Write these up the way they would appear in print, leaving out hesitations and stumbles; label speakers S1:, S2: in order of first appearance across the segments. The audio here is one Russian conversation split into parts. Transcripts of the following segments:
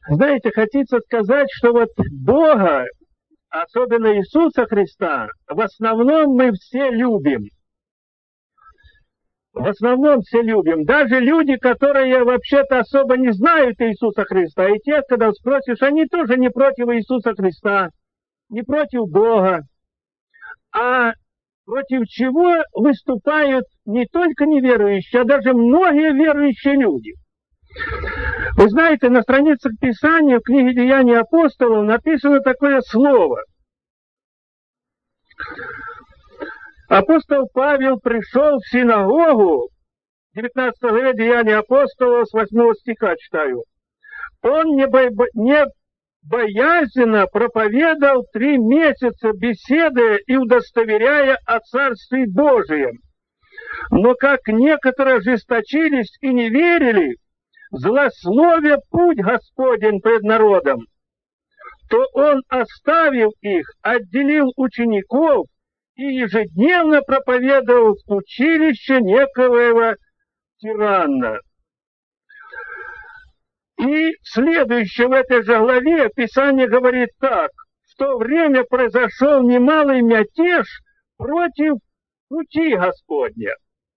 S1: Знаете, хотите сказать, что вот Бога, особенно Иисуса Христа, в основном мы все любим. В основном все любим. Даже люди, которые вообще-то особо не знают Иисуса Христа, и те, когда спросишь, они тоже не против Иисуса Христа, не против Бога, а против чего выступают не только неверующие, а даже многие верующие люди. Вы знаете, на страницах Писания, в книге «Деяния апостолов» написано такое слово. Апостол Павел пришел в синагогу, 19 главе «Деяния апостолов», с 8 стиха читаю. Он не боязно проповедовал 3 месяца, беседуя и удостоверяя о Царстве Божием. Но как некоторые ожесточились и не верили, злословя путь Господень пред народом, то он, оставив их, отделил учеников и ежедневно проповедовал в училище некоего тирана. И следующее в этой же главе Писание говорит так: в то время произошел немалый мятеж против пути Господня.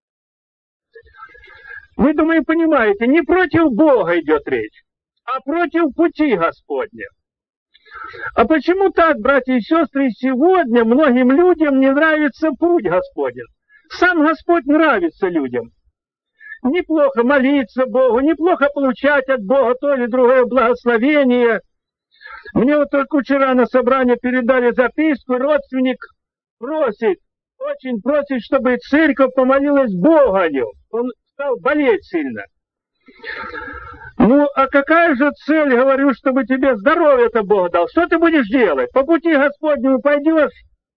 S1: Вы, думаю, понимаете, не против Бога идет речь, а против пути Господня. А почему так, братья и сестры, сегодня многим людям не нравится путь Господень? Сам Господь нравится людям. Неплохо молиться Богу, неплохо получать от Бога то или другое благословение. Мне вот только вчера на собрании передали записку, родственник просит, очень просит, чтобы церковь помолилась Богу о нем. Он стал болеть сильно. Ну, а какая же цель, говорю, чтобы тебе здоровье-то Бог дал? Что ты будешь делать? По пути Господнему пойдешь?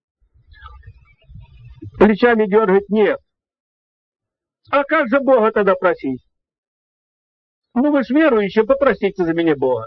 S1: Плечами дергать нет. А как же Бога тогда просить? Ну, вы же верующие, попросите за меня Бога.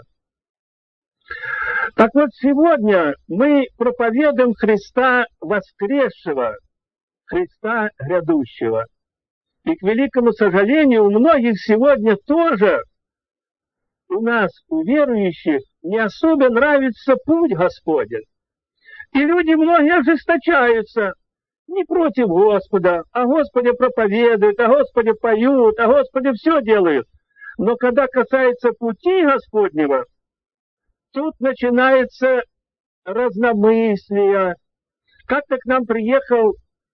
S1: Так вот, сегодня мы проповедуем Христа воскресшего, Христа грядущего. И, к великому сожалению, у многих сегодня тоже, у нас, у верующих, не особо нравится путь Господень. И люди многие ожесточаются не против Господа, о Господе проповедуют, о Господе поют, о Господе все делают. Но когда касается пути Господнего, тут начинается разномыслие. Как-то к нам приехал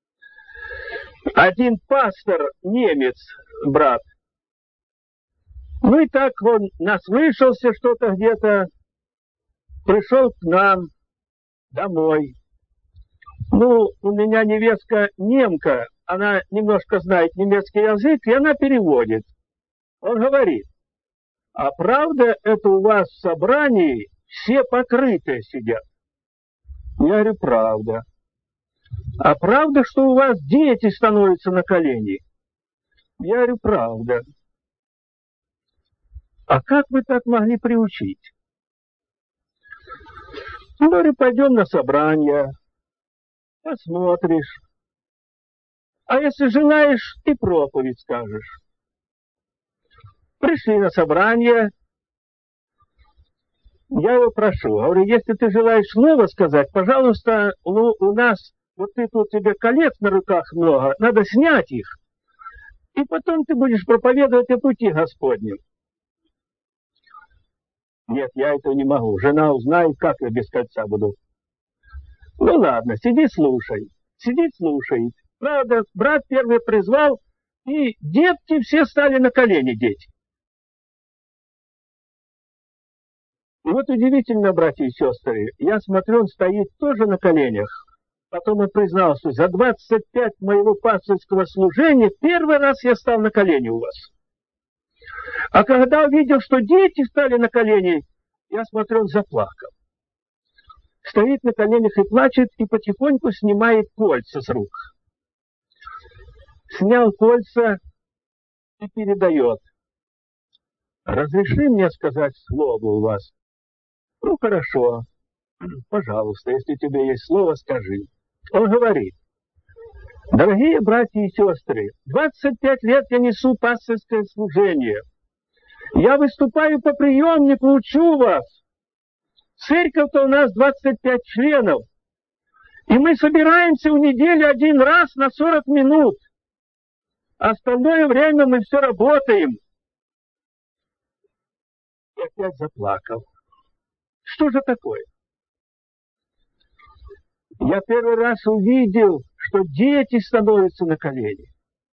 S1: один пастор, немец, брат. Ну и так он наслышался что-то где-то, пришел к нам домой. Ну, у меня невестка немка, она немножко знает немецкий язык, и она переводит. Он говорит: а правда это у вас в собрании все покрытые сидят? Я говорю: правда. А правда, что у вас дети становятся на колени? Я говорю: правда. А как вы так могли приучить? Я говорю: пойдем на собрание, посмотришь. А если желаешь, и проповедь скажешь. Пришли на собрание. Я его прошу, говорю: если ты желаешь слово сказать, пожалуйста, у нас вот у тебя колец на руках много, надо снять их. И потом ты будешь проповедовать о пути Господнем. Нет, я этого не могу. Жена узнает, как я без кольца буду. Ну ладно, сиди, слушай. Сидит, слушает. Правда, брат первый призвал, и детки все стали на колени, дети. И вот удивительно, братья и сестры, я смотрю, он стоит тоже на коленях. Потом он признался: за 25 моего пасторского служения первый раз я стал на колени у вас. А когда увидел, что дети стали на колени, я смотрю, он заплакал. Стоит на коленях и плачет, и потихоньку снимает кольца с рук. Снял кольца и передает: разреши мне сказать слово у вас. Ну, хорошо, пожалуйста, если тебе есть слово, скажи. Он говорит: дорогие братья и сестры, 25 лет я несу пасторское служение. Я выступаю по приемнику, учу вас. Церковь-то у нас 25 членов. И мы собираемся в неделю один раз на 40 минут. Остальное время мы все работаем. И опять заплакал. Что же такое? Я первый раз увидел, что дети становятся на колени.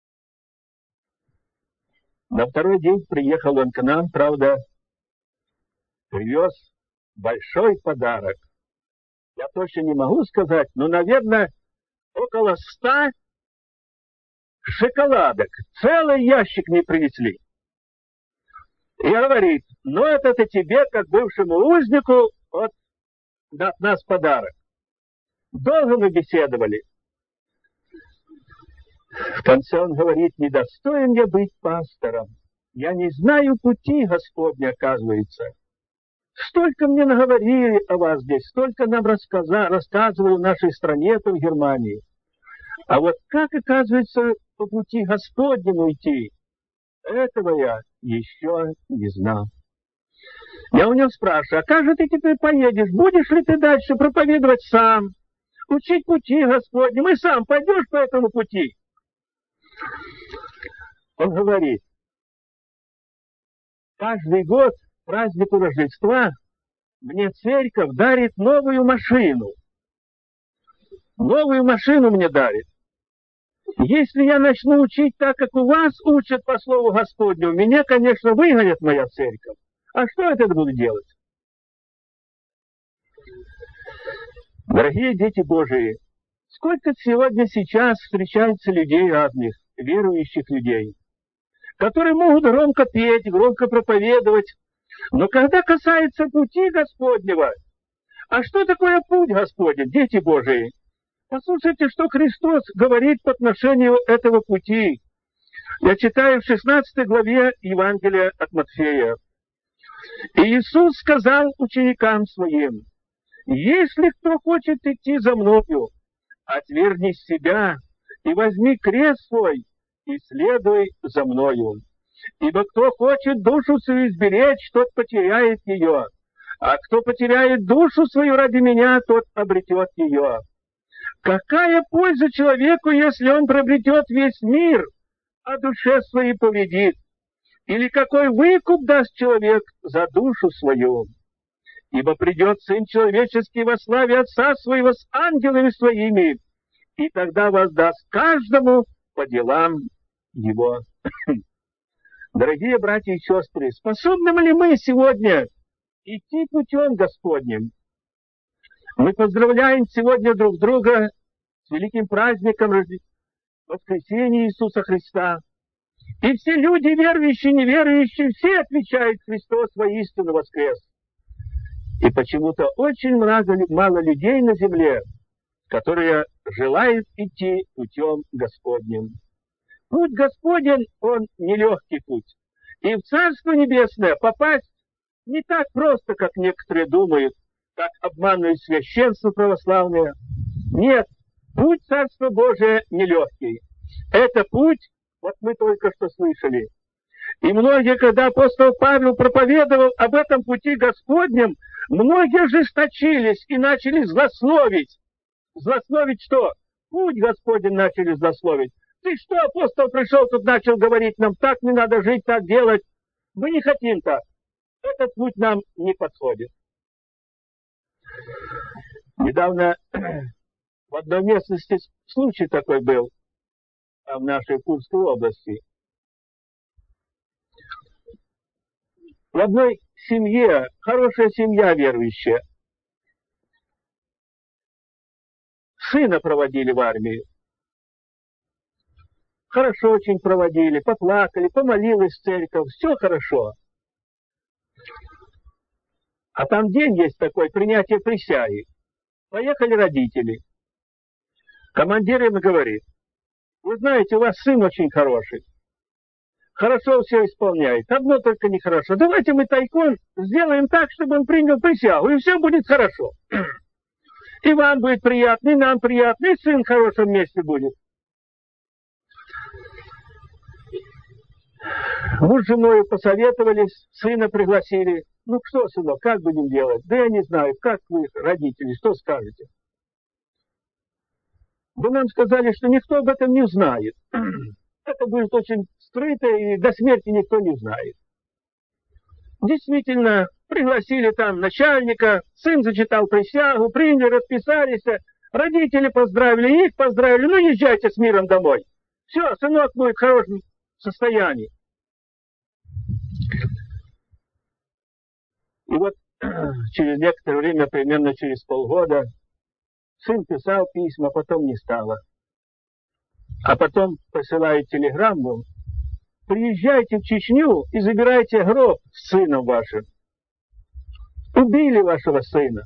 S1: На второй день приехал он к нам, правда, привез большой подарок. Я точно не могу сказать, но, наверное, около 100 шоколадок. Целый ящик мне привезли. И говорит, ну это тебе, как бывшему узнику, от нас подарок. Долго мы беседовали. В конце он говорит, недостоин я быть пастором. Я не знаю пути Господня, оказывается. Столько мне наговорили о вас здесь, столько нам рассказывали в нашей стране, в Германии. А вот как, оказывается, по пути Господнему идти, этого я еще не знал. Я у него спрашиваю, а как же ты теперь поедешь? Будешь ли ты дальше проповедовать сам? Учить пути Господнему? И сам пойдешь по этому пути? Он говорит, каждый год к празднику Рождества мне церковь дарит новую машину. Новую машину мне дарит. Если я начну учить так, как у вас учат по слову Господню, меня, конечно, выгонят моя церковь. А что я тогда буду делать? Дорогие дети Божии, сколько сейчас встречается людей разных, верующих людей, которые могут громко петь, громко проповедовать, но когда касается пути Господнего, а что такое путь Господень, дети Божии? Послушайте, что Христос говорит по отношению этого пути. Я читаю в 16 главе Евангелия от Матфея. И Иисус сказал ученикам своим, если кто хочет идти за мною, отвергнись себя и возьми крест свой и следуй за мною. Ибо кто хочет душу свою сберечь, тот потеряет ее, а кто потеряет душу свою ради меня, тот обретет ее. Какая польза человеку, если он приобретет весь мир, а душе своей повредит? Или какой выкуп даст человек за душу свою? Ибо придет Сын Человеческий во славе Отца Своего с ангелами Своими, и тогда воздаст каждому по делам его. Дорогие братья и сестры, способны ли мы сегодня идти путем Господним? Мы поздравляем сегодня друг друга с великим праздником Воскресения Иисуса Христа. И все люди, верующие и неверующие, все отвечают: Христос воистину воскрес. И почему-то очень мало людей на земле, которые желают идти путем Господним. Путь Господень, он нелегкий путь. И в Царство Небесное попасть не так просто, как некоторые думают, как обманывают священство православное. Нет, путь Царства Божия нелегкий. Это путь, вот мы только что слышали. И многие, когда апостол Павел проповедовал об этом пути Господнем, многие ожесточились и начали злословить. Злословить что? Путь Господень начали злословить. Ты что, апостол пришел тут, начал говорить нам, так не надо жить, так делать. Мы не хотим так. Этот путь нам не подходит. Недавно в одной местности случай такой был, в нашей Курской области. В одной семье, хорошая семья верующая, сына проводили в армию. Хорошо очень проводили, поплакали, помолилась церковь, все хорошо. А там день есть такой, принятие присяги. Поехали родители. Командир им говорит: вы знаете, у вас сын очень хороший. Хорошо все исполняет. Одно только нехорошо. Давайте мы тайком сделаем так, чтобы он принял присягу, и все будет хорошо. И вам будет приятно, и нам приятно, и сын в хорошем месте будет. Муж с женой посоветовались, сына пригласили. Ну что, сынок, как будем делать? Да я не знаю, как вы, родители, что скажете? Вы нам сказали, что никто об этом не знает. Это будет очень скрыто, и до смерти никто не знает. Действительно, пригласили там начальника, сын зачитал присягу, приняли, расписались, родители поздравили, их поздравили, ну езжайте с миром домой. Все, сынок будет в хорошем состоянии. И вот через некоторое время, примерно через полгода, сын писал письма, потом не стало. А потом посылает телеграмму: приезжайте в Чечню и забирайте гроб с сыном вашим. Убили вашего сына.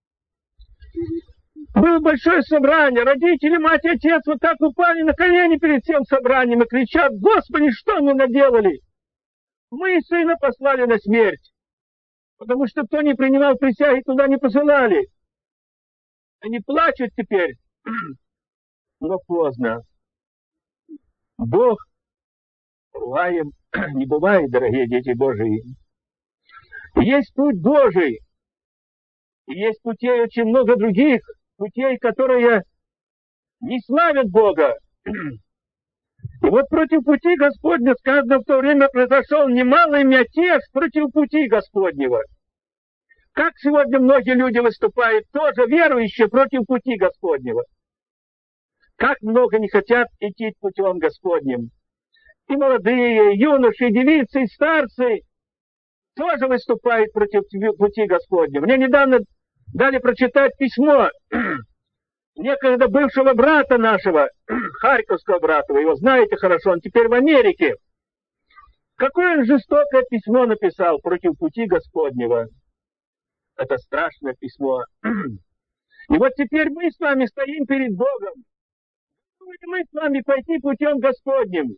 S1: Было большое собрание, родители, мать и отец вот так упали на колени перед всем собранием и кричат: Господи, что мы наделали? Мы сына послали на смерть, потому что кто не принимал присяги, туда не посылали. Они плачут теперь, но поздно. Бог ругаем не бывает, дорогие дети Божии. Есть путь Божий, и есть путей очень много других, путей, которые не славят Бога. И вот против пути Господня, сказано, в то время произошел немалый мятеж против пути Господнего. Как сегодня многие люди выступают, тоже верующие, против пути Господнего. Как много не хотят идти путем Господним. И молодые, и юноши, и девицы, и старцы тоже выступают против пути Господнего. Мне недавно дали прочитать письмо некогда бывшего брата нашего, харьковского брата, вы его знаете хорошо, он теперь в Америке. Какое он жестокое письмо написал против пути Господнего. Это страшное письмо. И вот теперь мы с вами стоим перед Богом. Думаете, мы с вами пойти путем Господним?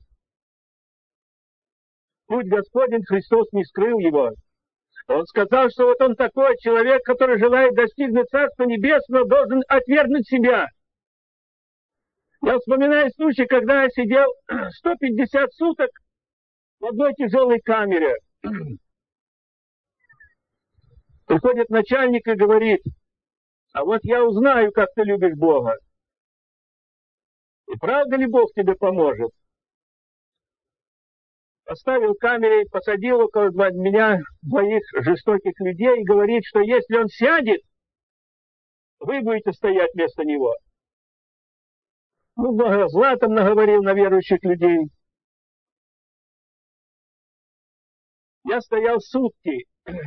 S1: Путь Господень, Христос не скрыл его. Он сказал, что вот он такой человек, который желает достигнуть Царства Небесного, должен отвергнуть себя. Я вспоминаю случай, когда я сидел 150 суток в одной тяжелой камере. Приходит начальник и говорит: а вот я узнаю, как ты любишь Бога. И правда ли Бог тебе поможет? Поставил в камере, посадил около меня двоих жестоких людей и говорит, что если он сядет, вы будете стоять вместо него. Ну, много зла там наговорил на верующих людей. Я стоял сутки.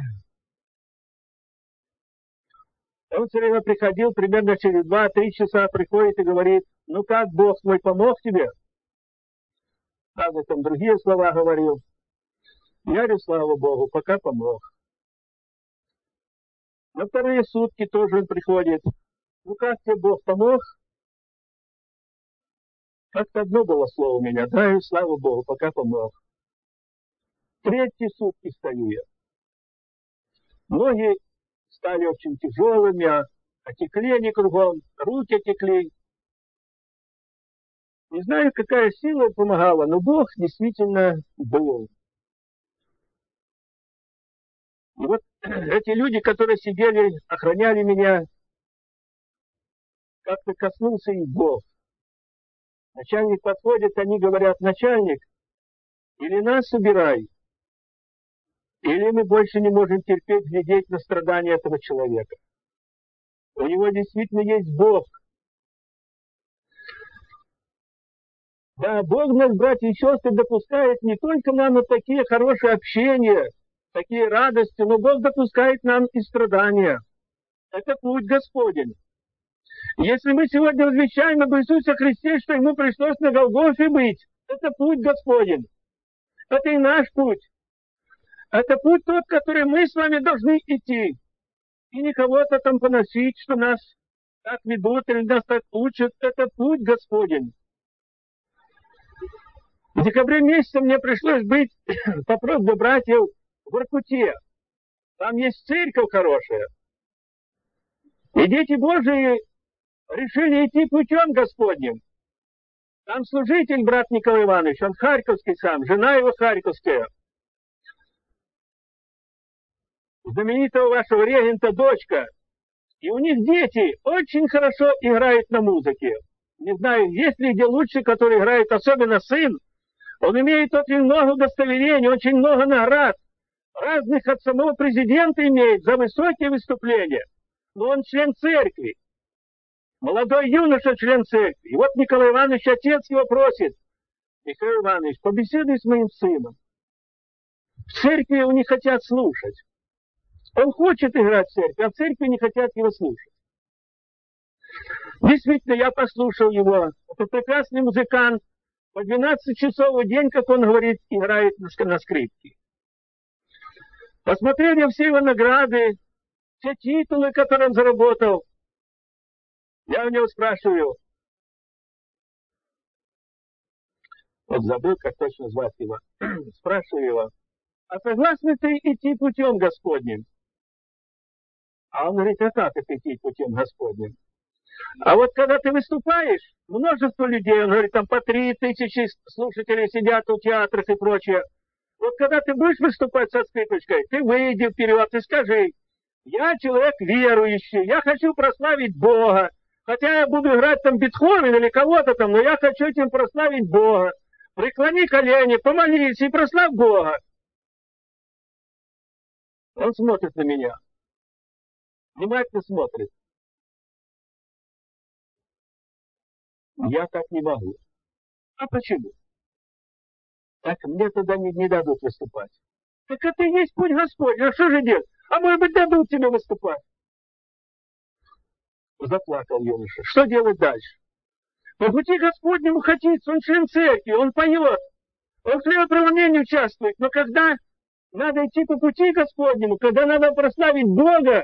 S1: Он все время приходил, примерно через 2-3 часа приходит и говорит: ну как, Бог твой помог тебе? Правда, там другие слова говорил. Я говорю: слава Богу, пока помог. На вторые сутки тоже он приходит: ну как тебе Бог помог? Как-то одно было слово у меня: да, и слава Богу, пока помог. Третьи сутки стою я. Ноги стали очень тяжелыми, отекли они кругом, руки отекли. Не знаю, какая сила помогала, но Бог действительно был. И вот эти люди, которые сидели, охраняли меня, как-то коснулся их Бог. Начальник подходит, они говорят: начальник, или нас собирай, или мы больше не можем терпеть глядеть на страдания этого человека. У него действительно есть Бог. Да, Бог нас, братья и сестры, допускает не только нам вот такие хорошие общения, такие радости, но Бог допускает нам и страдания. Это путь Господень. Если мы сегодня возвещаем об Иисусе Христе, что Ему пришлось на Голгофе быть, это путь Господень. Это и наш путь. Это путь тот, который мы с вами должны идти. И не кого-то там поносить, что нас так ведут или нас так учат. Это путь Господень. В декабре месяце мне пришлось быть по просьбе братьев в Воркуте. Там есть церковь хорошая. И дети Божии решили идти путем Господним. Там служитель, брат Николай Иванович, он харьковский сам, жена его харьковская. Знаменитого вашего регента дочка. И у них дети очень хорошо играют на музыке. Не знаю, есть ли где лучше, который играет, особенно сын. Он имеет очень много удостоверений, очень много наград. Разных от самого президента имеет за высокие выступления. Но он член церкви. Молодой юноша член церкви. И вот Николай Иванович, отец его просит: Михаил Иванович, побеседуй с моим сыном. В церкви его не хотят слушать. Он хочет играть в церкви, а в церкви не хотят его слушать. Действительно, я послушал его. Это прекрасный музыкант. По 12 часов в день, как он говорит, играет на скрипке. Посмотрел я все его награды, все титулы, которые он заработал. Я у него спрашиваю, вот забыл, как точно звать его, спрашиваю его: а согласен ты идти путем Господним? А он говорит: а как это идти путем Господним? А вот когда ты выступаешь, множество людей, он говорит, там по 3000 слушателей сидят в театрах и прочее. Вот когда ты будешь выступать со скрипочкой, ты выйди вперед и скажи: я человек верующий, я хочу прославить Бога. Хотя я буду играть там Бетховена или кого-то там, но я хочу этим прославить Бога. Преклони колени, помолись и прославь Бога. Он смотрит на меня. Внимательно смотрит. Я так не могу. А почему? Так мне тогда не дадут выступать. Так это и есть путь Господень. А что же делать? А может быть, дадут тебе выступать? Заплакал юноша. Что делать дальше? По пути Господнему хотится, он член церкви, он поет, он в хлебопромышлении участвует. Но когда надо идти по пути Господнему, когда надо прославить Бога,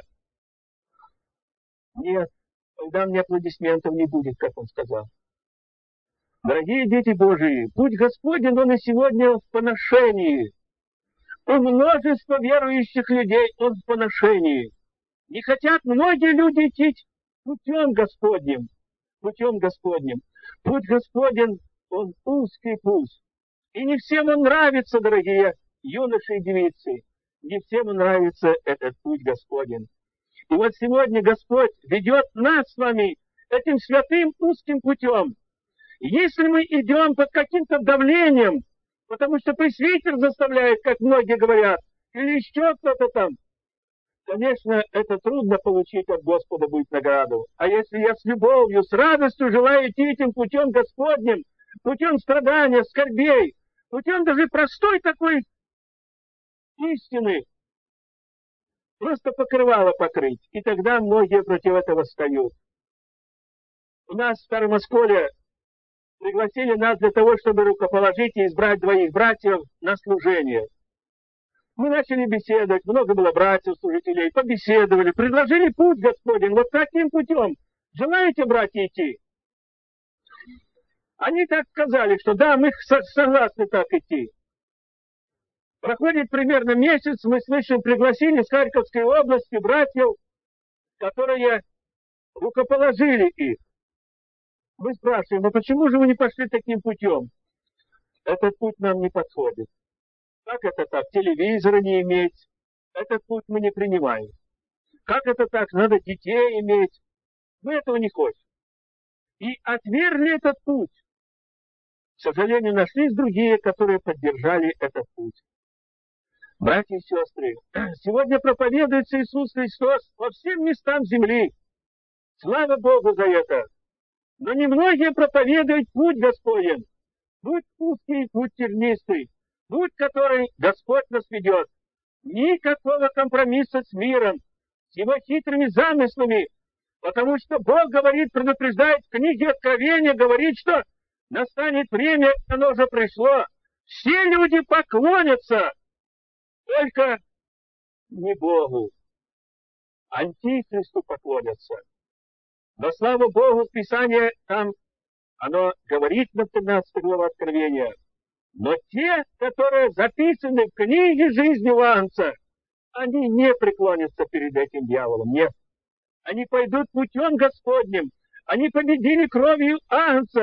S1: нет, тогда мне аплодисментов не будет, как он сказал. Дорогие дети Божии, путь Господень, он и сегодня в поношении. У множества верующих людей он в поношении. Не хотят многие люди идти путем Господним. Путем Господним. Путь Господень, он узкий путь. И не всем он нравится, дорогие юноши и девицы. Не всем нравится этот путь Господень. И вот сегодня Господь ведет нас с вами этим святым узким путем. Если мы идем под каким-то давлением, потому что пресвитер заставляет, как многие говорят, или еще кто-то там, конечно, это трудно получить от Господа будет награду. А если я с любовью, с радостью желаю идти этим путем Господним, путем страдания, скорбей, путем даже простой такой истины, просто покрывало покрыть. И тогда многие против этого встают. У нас в Старом Осколе пригласили нас для того, чтобы рукоположить и избрать двоих братьев на служение. Мы начали беседовать, много было братьев, служителей, побеседовали, предложили путь Господень, вот таким путем. Желаете, братья, идти? Они так сказали, что да, мы согласны так идти. Проходит примерно месяц, мы слышим, пригласили с Харьковской области братьев, которые рукоположили их. Мы спрашиваем, а почему же вы не пошли таким путем? Этот путь нам не подходит. Как это так? Телевизора не иметь. Этот путь мы не принимаем. Как это так? Надо детей иметь. Мы этого не хотим. И отвергли этот путь. К сожалению, нашлись другие, которые поддержали этот путь. Братья и сестры, сегодня проповедуется Иисус Христос по всем местам земли. Слава Богу за это. Но немногие проповедуют путь Господень. Путь узкий, путь тернистый. Путь, который Господь нас ведет. Никакого компромисса с миром, с его хитрыми замыслами. Потому что Бог говорит, предупреждает в книге Откровения, говорит, что настанет время, оно уже пришло. Все люди поклонятся, только не Богу. Антихристу поклонятся. Но слава Богу, Писание там, оно говорит на 13 главе Откровения. Но те, которые записаны в книге жизни Иоанна, они не преклонятся перед этим дьяволом, нет. Они пойдут путем Господним. Они победили кровью Агнца.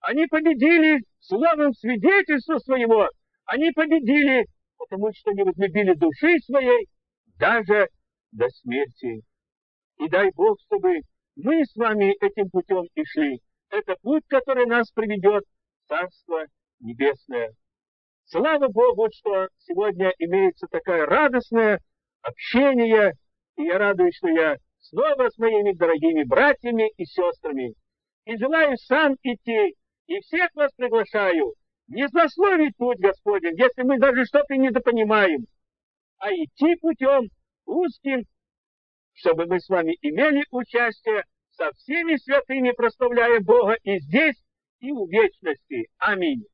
S1: Они победили словом свидетельства своего. Они победили, потому что не возлюбили души своей даже до смерти. И дай Бог, чтобы мы с вами этим путем и шли. Это путь, который нас приведет в Царство Небесное. Слава Богу, что сегодня имеется такое радостное общение, и я радуюсь, что я снова с моими дорогими братьями и сестрами. И желаю сам идти, и всех вас приглашаю не злословить путь Господень, если мы даже что-то недопонимаем, а идти путем узким, чтобы мы с вами имели участие со всеми святыми, прославляя Бога и здесь, и в вечности. Аминь.